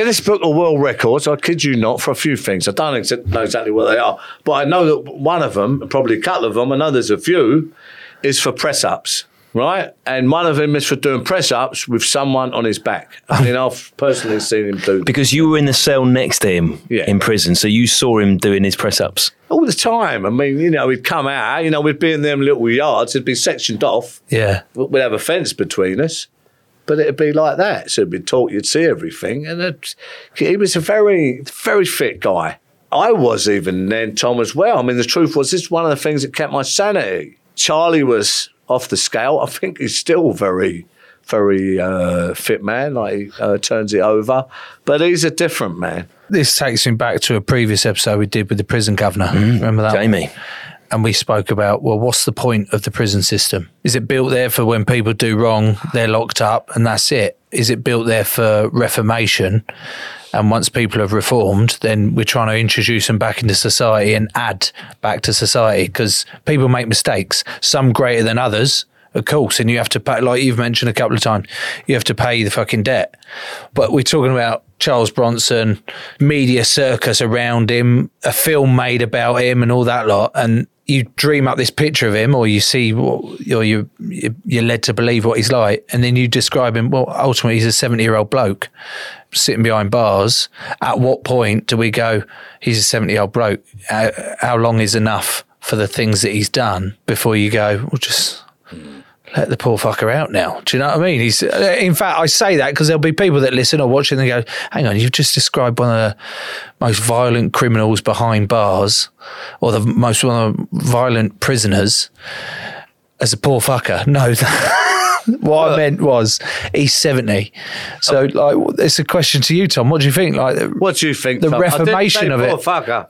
E: of World Records. I kid you not, for a few things. I don't know exactly what they are, but I know that one of them, probably a couple of them, I know there's a few, is for press-ups. Right? And one of them is for doing press-ups with someone on his back. I mean, I've personally seen him do.
D: Because you were in the cell next to him in prison, so you saw him doing his press-ups?
E: All the time. I mean, he'd come out, we'd be in them little yards, it'd be sectioned off.
C: Yeah.
E: We'd have a fence between us, but it'd be like that. So it'd be taught, you'd see everything. And he was a very, very fit guy. I was even then, Tom, as well. I mean, the truth was, this is one of the things that kept my sanity. Charlie was off the scale. I think he's still very, very fit man. Like he turns it over, but he's a different man.
C: This takes me back to a previous episode we did with the prison governor. Remember that,
D: Jamie?
C: And we spoke about, well, what's the point of the prison system? Is it built there for when people do wrong, they're locked up, and that's it? Is it built there for reformation? And once people have reformed, then we're trying to introduce them back into society and add back to society, because people make mistakes, some greater than others, of course, and you have to pay, like you've mentioned a couple of times, you have to pay the fucking debt. But we're talking about Charles Bronson, media circus around him, a film made about him and all that lot, and you dream up this picture of him, or you see, or you're led to believe what he's like, and then you describe him, well, ultimately he's a 70-year-old bloke sitting behind bars. At what point do we go, he's a 70-year-old bloke? How long is enough for the things that he's done before you go, well, just let the poor fucker out now? Do you know what I mean? In fact, I say that because there'll be people that listen or watch it and they go, hang on, you've just described one of the most violent criminals behind bars, or one of the violent prisoners, as a poor fucker. No, what I meant was he's 70. So, like, it's a question to you, Tom. What do you think? Like,
E: what do you think?
C: The
E: Tom?
C: reformation of it.
E: Poor fucker.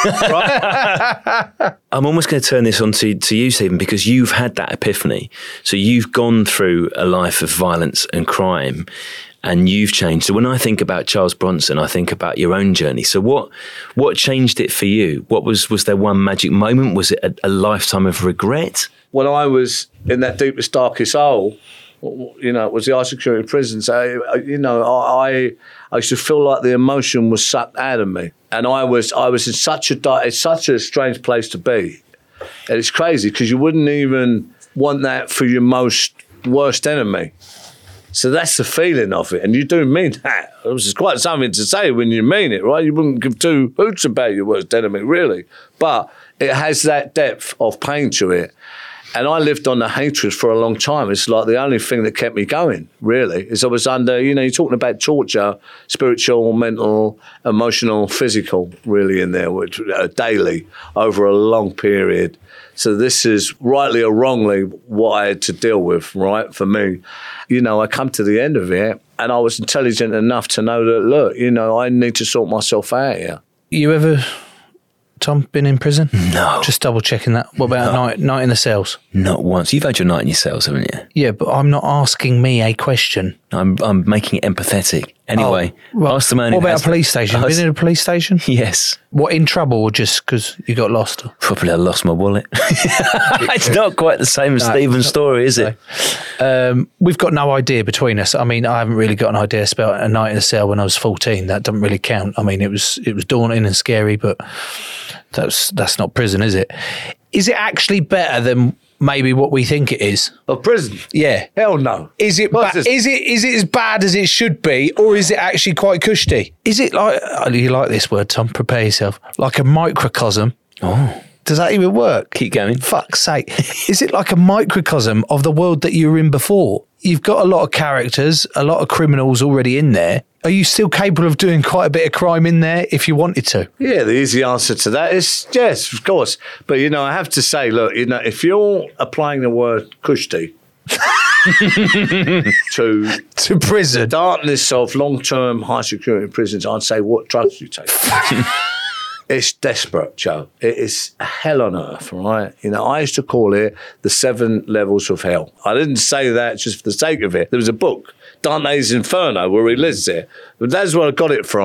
E: Right?
D: I'm almost going to turn this on to you, Stephen, because you've had that epiphany. So you've gone through a life of violence and crime, and you've changed. So when I think about Charles Bronson, I think about your own journey. So what changed it for you? What was there one magic moment? Was it a lifetime of regret?
E: When I was in that deepest, darkest hole, it was the high security prisons. I used to feel like the emotion was sucked out of me, and I was in such a strange place to be, and it's crazy because you wouldn't even want that for your most worst enemy. So that's the feeling of it, and you do mean that. It was quite something to say when you mean it, right? You wouldn't give two hoots about your worst enemy, really, but it has that depth of pain to it. And I lived on the hatred for a long time. It's like the only thing that kept me going, really, is I was under, you're talking about torture, spiritual, mental, emotional, physical, really in there, which daily, over a long period. So this is, rightly or wrongly, what I had to deal with, right, for me. I come to the end of it, and I was intelligent enough to know that, look, I need to sort myself out here.
C: You ever, Tom, been in prison?
D: No.
C: Just double checking that. What about night in the cells?
D: Not once. You've had your night in your cells, haven't you?
C: Yeah, but I'm not asking me a question.
D: I'm making it empathetic. Anyway, ask the man.
C: What about a police station? Been in a police station?
D: Yes.
C: What, in trouble or just because you got lost?
D: Probably I lost my wallet. It's not quite the same as Stephen's story, is it?
C: We've got no idea between us. I mean, I haven't really got an idea about a night in a cell when I was 14. That doesn't really count. I mean, it was daunting and scary, but that's not prison, is it? Is it actually better than maybe what we think it is?
E: Of prison?
C: Yeah.
E: Hell no.
C: Is it is it as bad as it should be, or is it actually quite cushy? Is it like, you like this word, Tom? Prepare yourself. Like a microcosm.
D: Oh.
C: Does that even work?
D: Keep going.
C: Fuck's sake. Is it like a microcosm of the world that you were in before? You've got a lot of characters, a lot of criminals already in there. Are you still capable of doing quite a bit of crime in there if you wanted to?
E: Yeah, the easy answer to that is yes, of course. But, I have to say, look, if you're applying the word kushti to
C: prison,
E: the darkness of long-term high-security prisons, I'd say what drugs you take. It's desperate, Joe. It is hell on earth, right? I used to call it the 7 levels of hell. I didn't say that just for the sake of it. There was a book, Dante's Inferno, where he lives there. But that's where I got it from.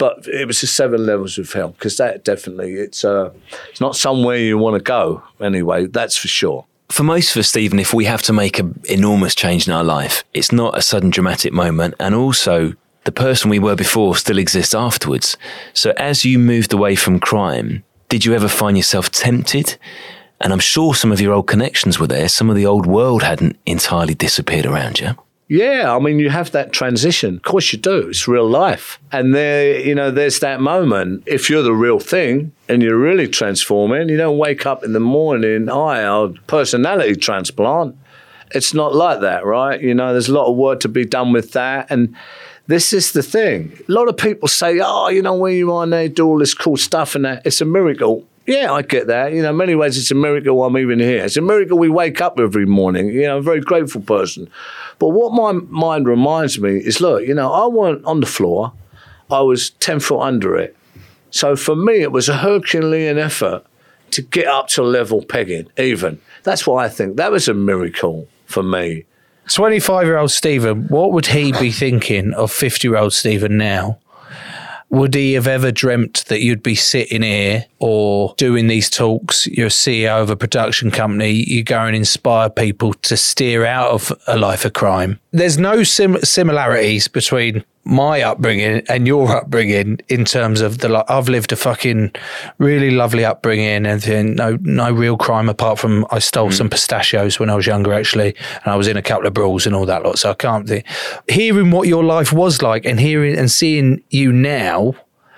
E: But it was the 7 levels of hell, because that definitely, it's not somewhere you want to go anyway, that's for sure.
D: For most of us, Stephen, if we have to make an enormous change in our life, it's not a sudden dramatic moment. And also, the person we were before still exists afterwards. So as you moved away from crime, did you ever find yourself tempted? And I'm sure some of your old connections were there. Some of the old world hadn't entirely disappeared around you.
E: Yeah, I mean, you have that transition. Of course you do. It's real life. And there's that moment. If you're the real thing and you're really transforming, you don't wake up in the morning, a personality transplant. It's not like that, right? There's a lot of work to be done with that. And this is the thing. A lot of people say, where you are now, do all this cool stuff and that. It's a miracle. Yeah, I get that. In many ways, it's a miracle I'm even here. It's a miracle we wake up every morning. I'm a very grateful person. But what my mind reminds me is, look, I wasn't on the floor. I was 10 foot under it. So for me, it was a Herculean effort to get up to level pegging, even. That's why I think that was a miracle for me.
C: 25-year-old Stephen, what would he be thinking of 50-year-old Stephen now? Would he have ever dreamt that you'd be sitting here or doing these talks? You're CEO of a production company. You go and inspire people to steer out of a life of crime. There's no similarities between my upbringing and your upbringing in terms of I've lived a fucking really lovely upbringing and no real crime apart from I stole some pistachios when I was younger, actually, and I was in a couple of brawls and all that lot. So I can't think. Hearing what your life was like and hearing and seeing you now,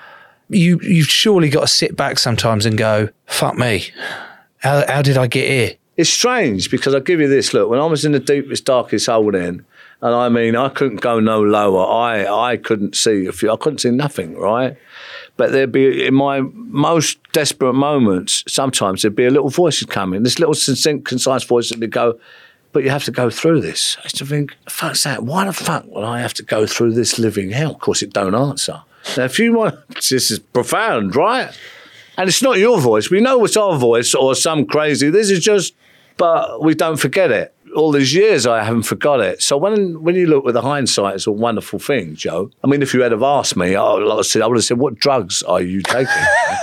C: you've surely got to sit back sometimes and go, fuck me, how did I get here?
E: It's strange because I'll give you this, look, when I was in the deepest, darkest hole then, and I mean, I couldn't go no lower. I couldn't see I couldn't see nothing, right? But there'd be, in my most desperate moments, sometimes there'd be a little voice would come in, this little succinct, concise voice that would go, but you have to go through this. I used to think, fuck's that? Why the fuck would I have to go through this living hell? Of course, it don't answer. Now, if you want, this is profound, right? And it's not your voice. We know it's our voice or some crazy. This is just, but we don't forget it. All these years, I haven't forgot it. So when you look with the hindsight, it's a wonderful thing, Joe. I mean, if you had have asked me, I would have said, what drugs are you taking?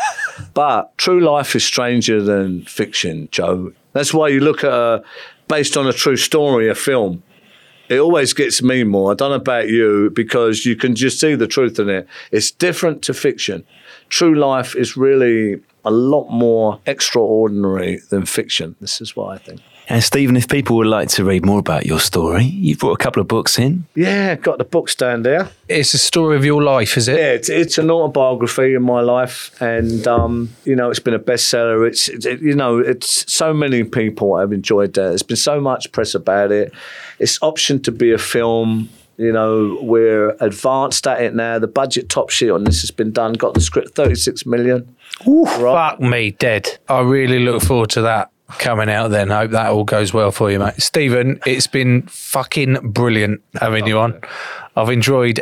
E: But true life is stranger than fiction, Joe. That's why you look at based on a true story, a film. It always gets me more. I don't know about you, because you can just see the truth in it. It's different to fiction. True life is really a lot more extraordinary than fiction. This is what I think.
D: And Stephen, if people would like to read more about your story, you've brought a couple of books in.
E: Yeah, got the book stand there.
C: It's a story of your life, is it?
E: Yeah, it's an autobiography of my life, and it's been a bestseller. It's so many people have enjoyed that. There's been so much press about it. It's optioned to be a film. We're advanced at it now. The budget top sheet on this has been done. Got the script, 36 million.
C: Ooh, right. Fuck me, dead. I really look forward to that coming out then. Hope that all goes well for you, mate. Stephen, it's been fucking brilliant having you on. I've enjoyed.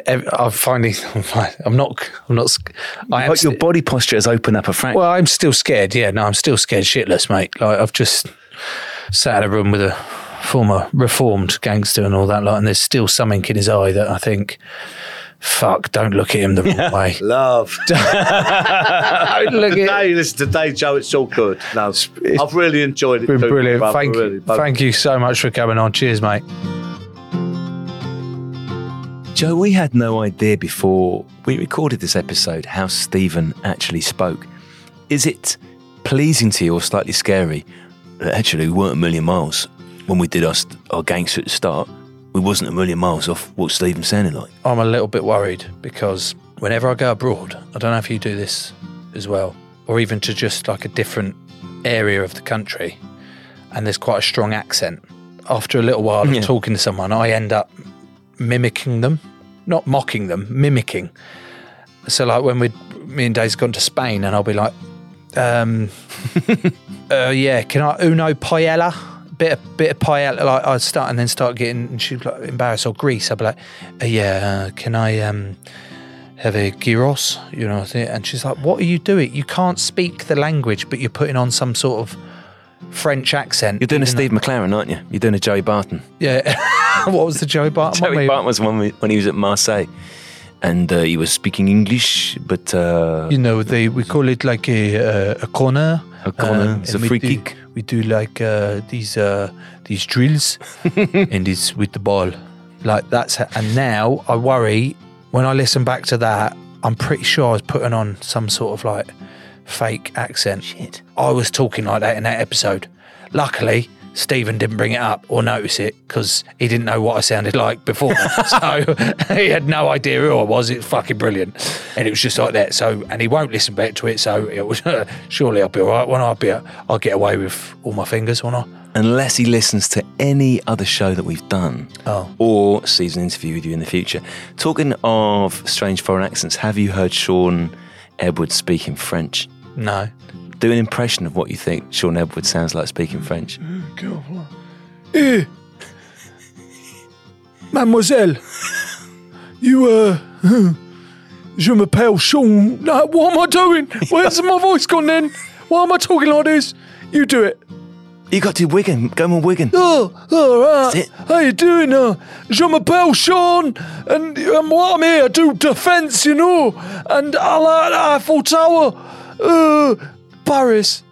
C: I'm not.
D: Your body posture has opened up a fraction.
C: Well, I'm still scared. Yeah, no, I'm still scared shitless, mate. Like, I've just sat in a room with a former reformed gangster and all that lot, and there's still something in his eye that I think, fuck, don't look at him the wrong way.
E: Love.
C: Don't look at him.
E: Listen, today, Joe, it's all good. No, I've really enjoyed it.
C: Been
E: too,
C: brilliant.
E: brother,
C: Thank you so much for coming on. Cheers, mate.
D: Joe, we had no idea before we recorded this episode how Stephen actually spoke. Is it pleasing to you or slightly scary that actually we weren't a million miles when we did our gangster at the start? We wasn't a million miles off what Stephen sounded like.
C: I'm a little bit worried because whenever I go abroad, I don't know if you do this as well, or even to just like a different area of the country, and there's quite a strong accent. After a little while of talking to someone, I end up mimicking them, not mocking them, mimicking. So like when me and Dave's gone to Spain, and I'll be like, can I uno paella? Bit of paella, like I'd start and then start getting, and she'd be like embarrassed, or Greece. I'd be like, can I have a gyros? And she's like, what are you doing? You can't speak the language, but you're putting on some sort of French accent.
D: You're doing a Steve McLaren, aren't you? You're doing a Joey Barton.
C: Yeah. What was the Joey Barton?
D: Joey Barton was one when he was at Marseille. and he was speaking English, but
C: You know, we call it like a corner.
D: a corner, it's a
C: and
D: free kick.
C: We do like these drills, and it's with the ball. Like and now I worry when I listen back to that. I'm pretty sure I was putting on some sort of like fake accent.
D: Shit.
C: I was talking like that in that episode. Luckily, Stephen didn't bring it up or notice it because he didn't know what I sounded like before. So he had no idea who I was. It was fucking brilliant. And it was just like that. So, and he won't listen back to it. So it was, surely I'll be all right. I'll get away with all my fingers, won't I?
D: Unless he listens to any other show that we've done or sees an interview with you in the future. Talking of strange foreign accents, have you heard Sean Edwards speak in French?
C: No.
D: Do an impression of what you think Sean Edwards sounds like speaking French.
C: Eh, mademoiselle, you, je m'appelle Sean. No, what am I doing? Where's my voice gone then? Why am I talking like this? You do it.
D: You got to Wigan. Go on Wigan.
C: Oh, all right.
D: That's it.
C: How you doing? Je m'appelle Sean, and what I'm here, I do defence, you know, and I like the Eiffel Tower. Paris.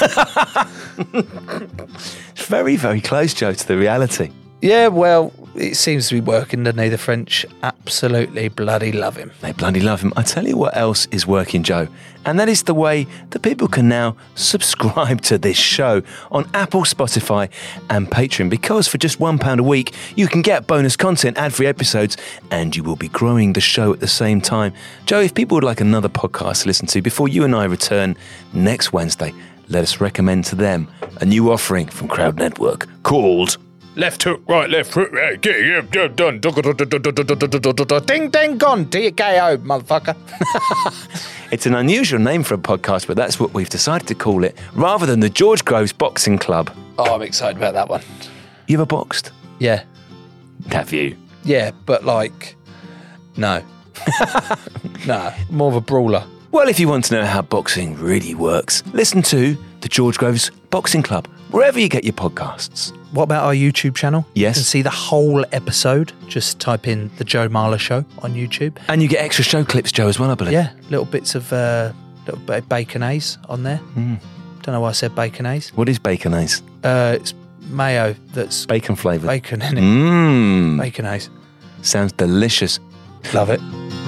D: It's very, very close, Joe, to the reality.
C: Yeah, well, it seems to be working, doesn't he? The French absolutely bloody love him.
D: They bloody love him. I tell you what else is working, Joe, and that is the way that people can now subscribe to this show on Apple, Spotify and Patreon, because for just £1 a week, you can get bonus content, ad-free episodes, and you will be growing the show at the same time. Joe, if people would like another podcast to listen to before you and I return next Wednesday, let us recommend to them a new offering from Crowd Network called...
A: Left hook, right, left hook, right, done.
C: Ding, ding, gone. DKO, motherfucker.
D: It's an unusual name for a podcast, but that's what we've decided to call it, rather than the George Groves Boxing Club.
C: Oh, I'm excited about that one.
D: You ever boxed?
C: Yeah.
D: Have you?
C: Yeah, but like, no. No, more of a brawler.
D: Well, if you want to know how boxing really works, listen to the George Groves Boxing Club, wherever you get your podcasts.
C: What about our YouTube channel?
D: Yes.
C: You can see the whole episode. Just type in The Joe Marler Show on YouTube.
D: And you get extra show clips, Joe, as well, I believe.
C: Yeah, little bits of little bit of baconaise on there. Don't know why I said baconaise.
D: What is baconaise?
C: It's mayo that's
D: Bacon flavoured.
C: bacon in it.
D: Mmm.
C: Baconaise.
D: Sounds delicious.
C: Love it.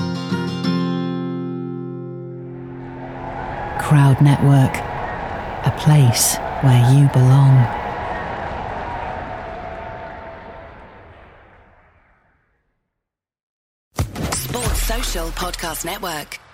G: Crowd Network, a place where you belong.
H: Sports Social Podcast Network.